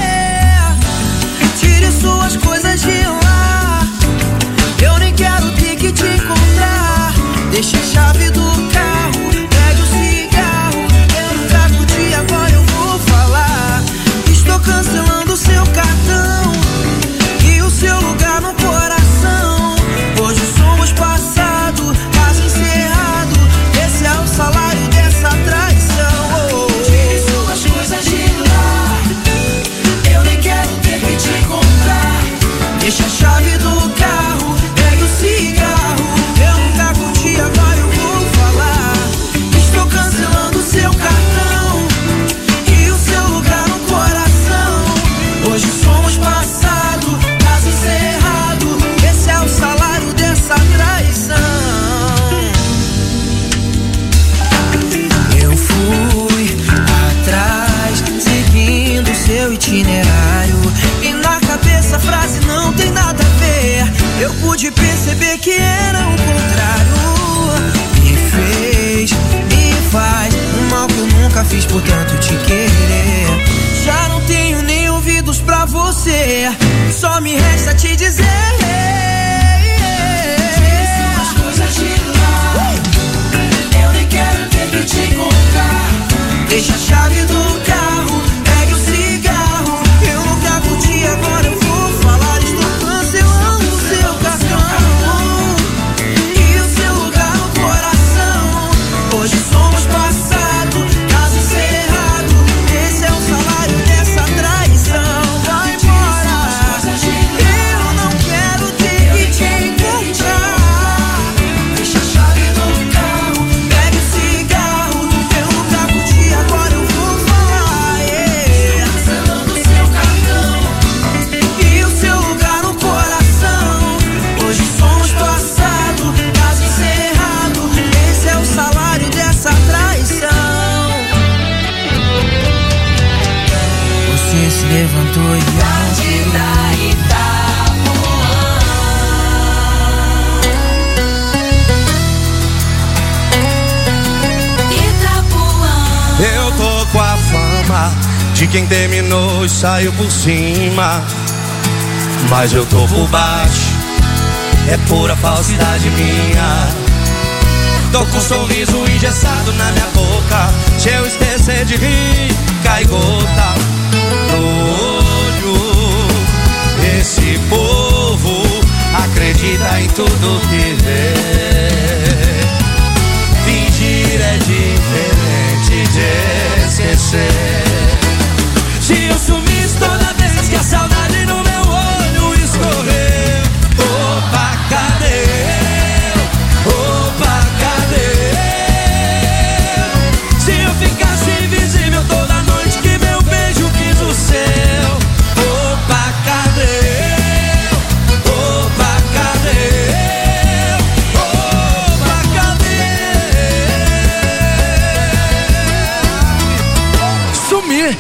tire suas coisas de lá. Eu nem quero ter que te encontrar. Deixa a chave do carro, pegue o cigarro. Eu nunca curti, agora eu vou falar. Estou cancelando seu cartão e o seu lugar no coração. Hoje somos passado, caso encerrado. Esse é o salário dessa traição. Oh, tire suas coisas de lá. Eu nem quero ter que te encontrar. Deixa a chave do carro, pegue o cigarro. Eu nunca curti, agora eu vou falar. Estou cancelando seu cartão e o seu lugar no coração. Hoje somos passado, caso encerrado. Esse é o salário dessa traição. Eu fui atrás, seguindo seu itinerário, e na cabeça a frase não tem nada a ver. Eu pude perceber que era o contrário. Me fez, me faz um mal que eu nunca fiz por tanto te querer. Já não tenho nem ouvidos pra você, só me resta te dizer: tire suas coisas de lá. Eu nem quero ter que te encontrar. Deixa a chave do carro, pegue o cigarro. Eu nunca curti, agora eu vou falar. Estou cancelando o seu cartão e o seu lugar no coração. Hoje somos passado, caso encerrado. Esse é o salário dessa traição. Vai embora, eu não quero ter que te encontrar. Deixa a chave do carro, pegue o cigarro. Eu nunca curti, agora eu vou falar. Yeah. Cancelando o seu cartão e o seu lugar no coração. Hoje somos passado, caso encerrado. Esse é o salário dessa traição. Você se levantou e eu tô com a fama de quem terminou e saiu por cima, mas eu tô por baixo, é pura falsidade minha. Tô com um sorriso engessado na minha boca. Se eu esquecer de rir, cai gota no olho. Esse povo acredita em tudo que vê. Fingir é diferente de esquecer. Se eu sumisse toda vez que a saudade no meu olho escorreu, opa, cadê eu? Opa, cadê eu? Se eu ficasse invisível toda noite que meu beijo quis o seu, opa, cadê eu? Opa, cadê eu? Opa, cadê eu? Sumir.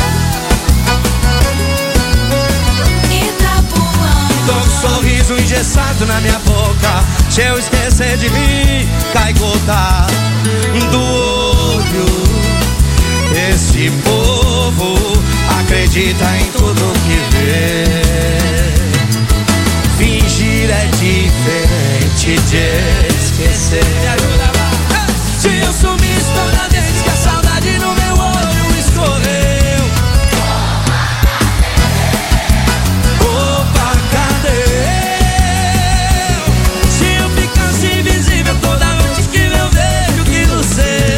Tô com um sorriso engessado na minha boca. Se eu esquecer de rir, cai gota do olho. Esse povo acredita em tudo que vê. Fingir é diferente de esquecer. Me ajuda lá. Se eu sumisse toda vez que a saudade no meu olho escorreu, opa, cadê eu? Se eu ficasse invisível toda noite que meu beijo quis o seu,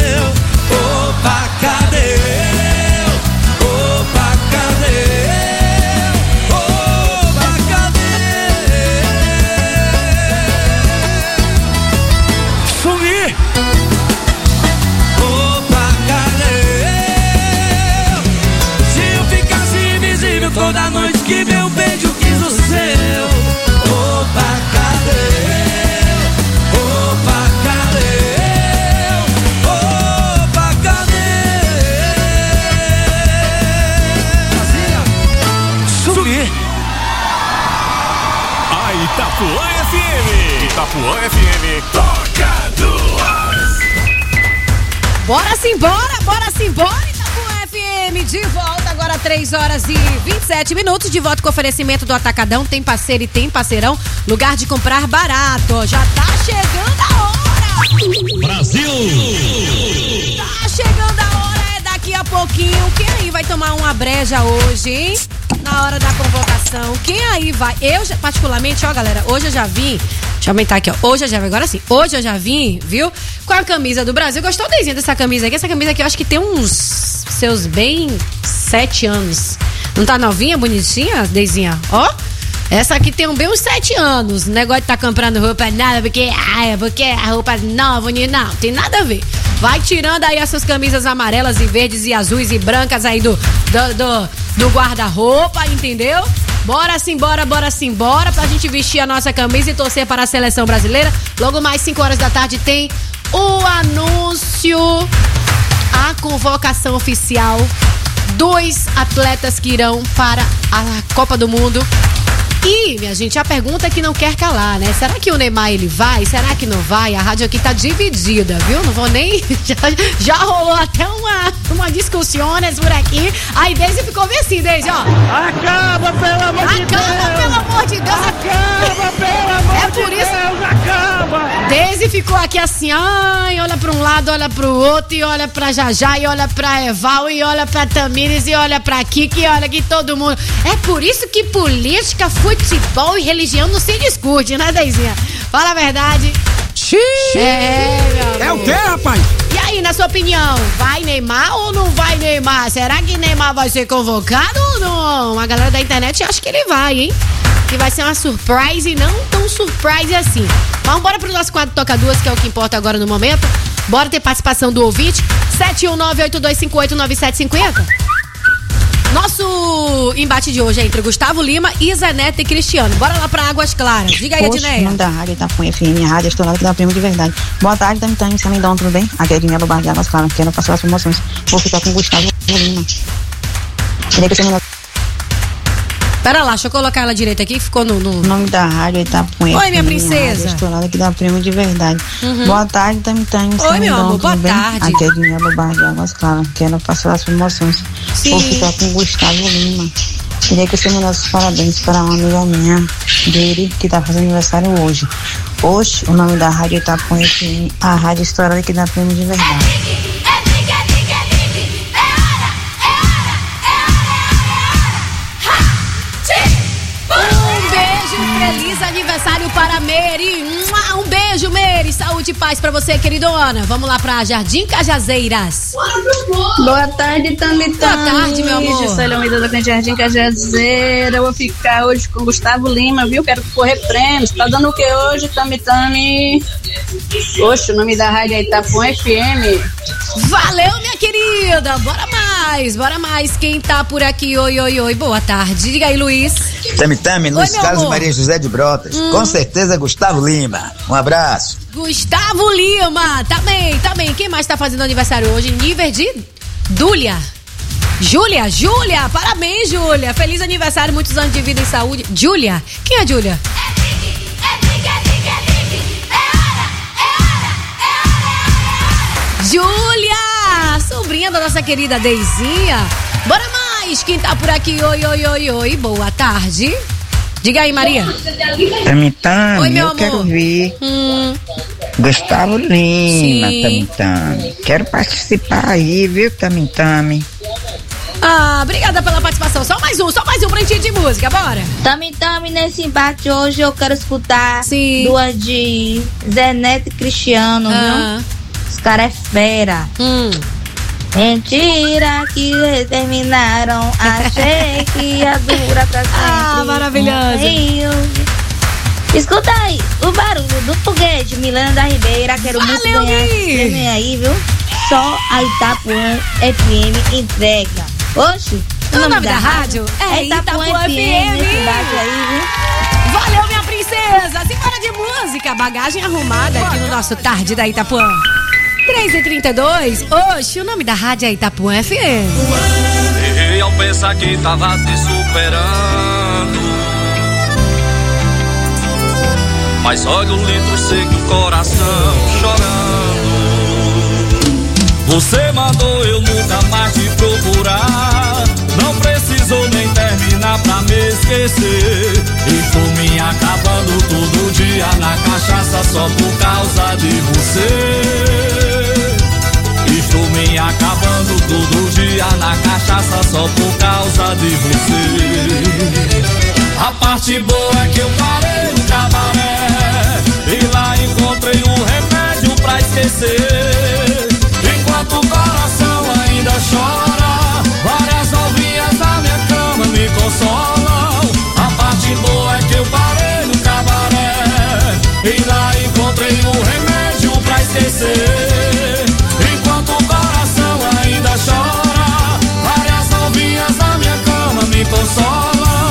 Itapuã F M, toca duas. Bora simbora, bora simbora, Itapuã F M, de volta agora três horas e vinte e sete minutos, de volta com oferecimento do Atacadão, tem parceiro e tem parceirão, lugar de comprar barato, já tá chegando a hora! Brasil! Tá chegando a hora, é daqui a pouquinho, quem aí vai tomar uma breja hoje, hein? Na hora da convocação, quem aí vai? Eu, já, particularmente, ó galera, hoje eu já vim, deixa eu aumentar aqui, ó, hoje eu já vim, agora sim, hoje eu já vim, viu? Com a camisa do Brasil, gostou, Deizinha, dessa camisa aqui? Essa camisa aqui eu acho que tem uns seus bem sete anos, não tá novinha, bonitinha, Deizinha? Ó, essa aqui tem um bem uns sete anos, o negócio de tá comprando roupa nada, porque, ai, porque a roupa nova, não, tem nada a ver. Vai tirando aí essas camisas amarelas e verdes e azuis e brancas aí do, do, do, do guarda-roupa, entendeu? Bora simbora, bora simbora, pra gente vestir a nossa camisa e torcer para a seleção brasileira. Logo mais cinco horas da tarde tem o anúncio, a convocação oficial dos atletas que irão para a Copa do Mundo. E, minha gente, a pergunta que não quer calar, né? Será que o Neymar, ele vai? Será que não vai? A rádio aqui tá dividida, viu? Não vou nem... Já, já rolou até uma, uma discussões por aqui. Aí Deise ficou bem assim, Deise, ó. Acaba, pelo amor de Deus! Acaba, pelo amor de Deus! Acaba, pelo amor é por de isso... Deus! Acaba! Deise ficou aqui assim, ai, olha pra um lado, olha pro outro, e olha pra Jajá, e olha pra Eval, e olha pra Tamires, e olha pra Kiki, e olha que todo mundo... É por isso que política, futebol e religião não se discute, né, Deizinha? Fala a verdade. Xiii. É, meu É o quê, rapaz? E aí, na sua opinião, vai Neymar ou não vai Neymar? Será que Neymar vai ser convocado ou não? A galera da internet acha que ele vai, hein? Que vai ser uma surprise e não tão surprise assim. Mas bora pro nosso quadro Toca Duas, que é o que importa agora no momento. Bora ter participação do ouvinte. sete um nove, oito dois cinco oito, nove sete cinco zero. Nosso embate de hoje é entre Gustavo Lima, Isa Neto e Cristiano. Bora lá pra Águas Claras. Diga aí, Edneia. O nome da rádio Itapuã F M, a rádio estourada que dá prêmio de verdade. Boa tarde, Tami Tami, Samindão, tudo bem? Aqui é Edneia do Bar de Águas Claras, quero passar as promoções. Vou ficar com o Gustavo Lima. Queria que você me... Pera lá, deixa eu colocar ela direito aqui, que ficou no... no... O nome da rádio Itapuã. Oi, minha princesa. Rádio estourada que dá prêmio de verdade. Uhum. Boa tarde, Tami Tami, Oi, meu amor, boa bem? tarde. Aqui é Edneia do Bar de Águas Claras, quero passar as promoções. Sim. Vou ficar com o Gustavo Lima. Queria que você me desse parabéns para uma amiga minha, dele, que tá fazendo aniversário hoje. Hoje, o nome da rádio Itapuã F M, a rádio estourada que dá prêmio de verdade. Feliz aniversário para Mary. Um beijo, Mary. Saúde e paz pra você, queridona. Vamos lá pra Jardim Cajazeiras. Boa tarde, Tami Tami. Boa tarde, meu amor. Gisele Almeida da Jardim Cajazeira. Eu vou ficar hoje com Gustavo Lima, viu? Quero correr prêmios. Tá dando o que hoje, Tami Tami? Oxe, o nome da rádio é Itapuã F M. Valeu, minha querida. Bora mais, bora mais. Quem tá por aqui? Oi, oi, oi. Boa tarde. Diga aí, Luiz. Tami Tami, Luiz Oi, Carlos amor. Maria José de Brotas. Hum. Com certeza, Gustavo Lima. Um abraço. Gustavo Lima. Tá bem, tá bem. Quem mais tá fazendo aniversário hoje? Nível de Dúlia. Júlia, Júlia. Parabéns, Júlia. Feliz aniversário, muitos anos de vida e saúde. Júlia. Quem é Júlia? Júlia, sobrinha da nossa querida Deizinha. Bora mais, quem tá por aqui? Oi, oi, oi, oi, boa tarde. Diga aí, Maria. Tami Tami, Oi, meu eu amor. quero ver Hum. Gustavo Lima, Sim. Tami Tami. Quero participar aí, viu, Tami Tami? Ah, obrigada pela participação. Só mais um, só mais um pranchinho de música, bora. Tami Tami, nesse embate hoje eu quero escutar Sim. duas de Zé Neto e Cristiano, Ah. viu? Os caras é fera. Hum. Mentira que terminaram. Achei que ia durar pra sempre. Ah, maravilhoso. Eu... Escuta aí, o barulho do foguete, Milena da Ribeira. Quero muito Valeu, ganhar Mi. esse prêmio aí, viu? Só a Itapuã F M entrega. Oxe, O nome da rádio é Itapuã F M. Esse embate aí, viu? Valeu, minha princesa. Simbora de música, bagagem arrumada aqui no nosso Tarde da Itapuã. três e trinta e dois. Oxe, o nome da rádio é Itapuã F M. Errei ao pensar que tava te superando, Mas olha o litro seco, o coração chorando. Você mandou eu nunca mais te procurar. Não precisou nem terminar pra me esquecer. Estou me acabando todo dia na cachaça só por causa de você. Estou me acabando todo dia na cachaça só por causa de você. A parte boa é que eu parei no cabaré e lá encontrei um remédio pra esquecer. Enquanto o coração ainda chora, várias novinhas na minha cama me consolam. A parte boa é que eu parei no cabaré e lá encontrei um remédio pra esquecer. Enquanto o coração ainda chora, várias novinhas na minha cama me consolam.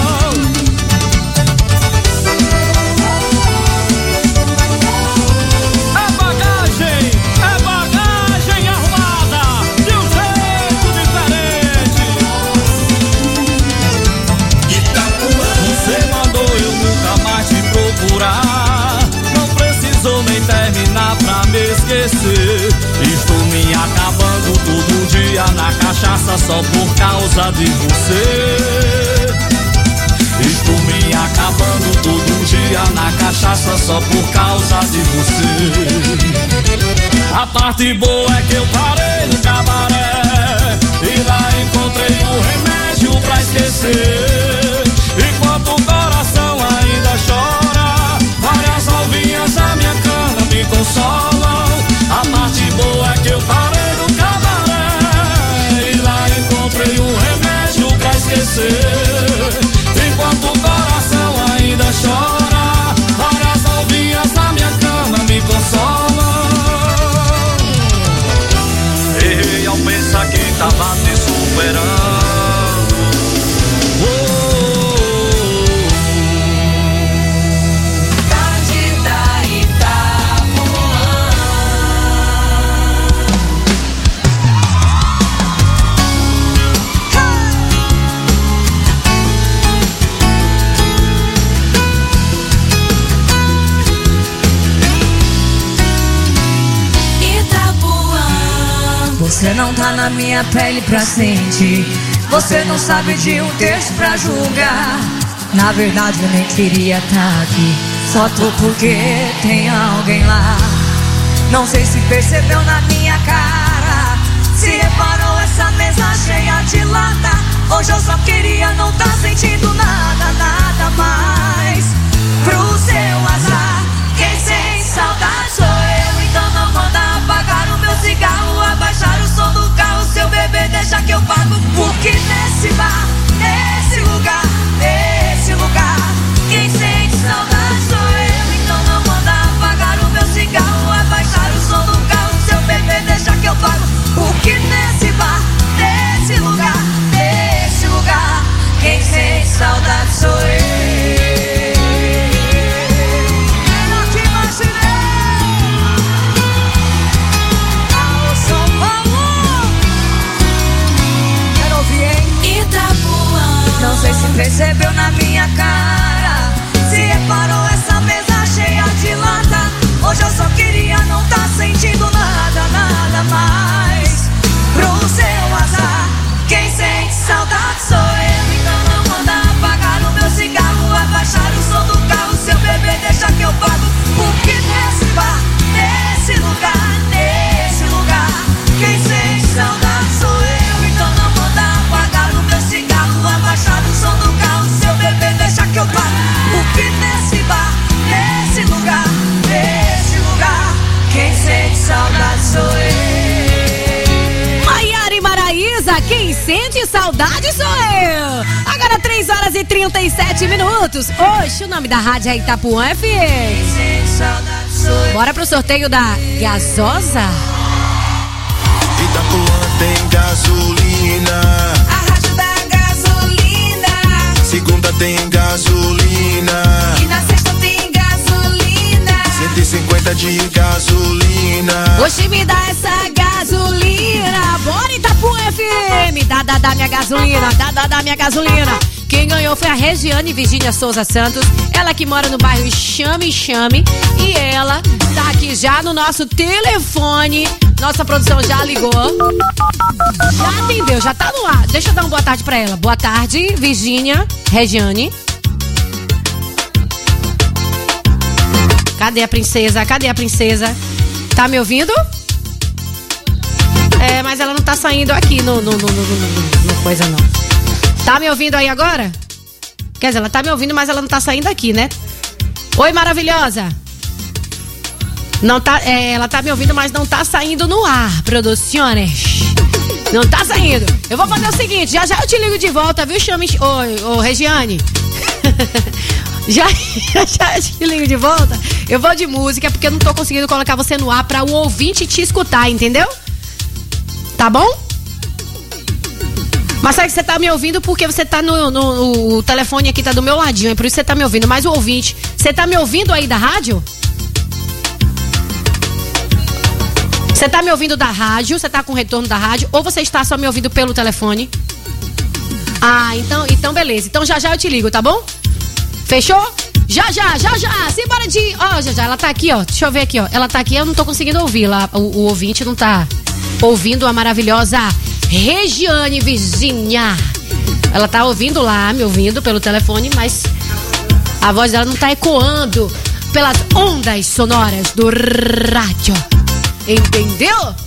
Não precisou nem terminar pra me esquecer. Estou me acabando todo dia na cachaça só por causa de você. Estou me acabando todo dia na cachaça só por causa de você. A parte boa é que eu parei no cabaré e lá encontrei um remédio pra esquecer. Enquanto o coração ainda chora, várias novinhas na minha cama me consolam. A parte boa é que eu parei no cabaré e lá encontrei um remédio pra esquecer. Enquanto o coração ainda chora, várias novinhas na minha cama me consolam. Errei ao pensar que tava te superando. Você não tá na minha pele pra sentir. Você não sabe de um texto pra julgar. Na verdade eu nem queria tá aqui, só tô porque tem alguém lá. Não sei se percebeu na minha cara, se reparou essa mesa cheia de lata. Hoje eu só queria não tá sentindo nada, nada mais. Pro seu azar, quem sente saudade sou eu. Então não manda apagar o meu cigarro, abaixar o som do carro. Seu bebê deixa que eu pago, porque nesse bar, nesse lugar, nesse lugar, quem sente saudade sou eu. Então não manda apagar o meu cigarro, abaixar o som do carro. Seu bebê deixa que eu pago, porque nesse bar, nesse lugar, nesse lugar, quem sente saudade sou eu. Não sei se percebeu na minha cara, se reparou essa mesa cheia de lata. Hoje eu só queria não tá sentindo nada, nada mais. Pro seu azar, quem sente saudade sou eu. Então não manda apagar o meu cigarro, abaixar o som do carro. Seu bebê deixa que eu pago, porque nesse bar, nesse lugar, nesse lugar, quem sente saudade sou eu. Então não manda apagar o meu cigarro, abaixar o som do carro. Seu bebê deixa que eu pago, porque nesse bar, nesse lugar, nesse lugar, quem sente saudade sou eu. Maiara e Maraísa, quem sente saudade sou eu. Agora três horas e trinta e sete minutos. Oxe, o nome da rádio é Itapuã F M. Quem sente saudade sou eu. Bora pro sorteio da gasosa. Itapuã tem gasolina. A rádio da gasolina. Segunda tem gasolina. E na sexta tem gasolina. cento e cinquenta de gasolina. Oxe, me dá essa gasolina. Bora Itapuã F M. M, dá, dá, dá minha gasolina, dá, dá, dá minha gasolina. Quem ganhou foi a Regiane Virgínia Souza Santos, ela que mora no bairro Chame Chame, e ela tá aqui já no nosso telefone. Nossa produção já ligou, já atendeu, já tá no ar. Deixa eu dar uma boa tarde pra ela. Boa tarde, Virgínia, Regiane. Cadê a princesa? Cadê a princesa? Tá me ouvindo? É, mas ela não tá saindo aqui no, no, no, no, no, no coisa não. Tá me ouvindo aí agora? Quer dizer, ela tá me ouvindo, mas ela não tá saindo aqui, né? Oi, maravilhosa. Não tá, é, ela tá me ouvindo, mas não tá saindo no ar, produções. Não tá saindo. Eu vou fazer o seguinte, já já eu te ligo de volta, viu? Chame... Oi, ô, Regiane. já, já eu te ligo de volta. Eu vou de música, porque eu não tô conseguindo colocar você no ar pra o ouvinte te escutar, entendeu? Tá bom? Mas sabe que você tá me ouvindo porque você tá no, no, no telefone aqui, tá do meu ladinho, é por isso que você tá me ouvindo. Mas o ouvinte, você tá me ouvindo aí da rádio? Você tá me ouvindo da rádio? Você tá com retorno da rádio? Ou você está só me ouvindo pelo telefone? Ah, então, então beleza. Então já já eu te ligo, tá bom? Fechou? Já já, já já. Simbora de... Ó, oh, já já, ela tá aqui, ó. Deixa eu ver aqui, ó. Ela tá aqui, eu não tô conseguindo ouvir lá. O, o ouvinte não tá ouvindo a maravilhosa Regiane Virgínia. Ela tá ouvindo lá, me ouvindo pelo telefone, mas a voz dela não tá ecoando pelas ondas sonoras do rádio. Entendeu?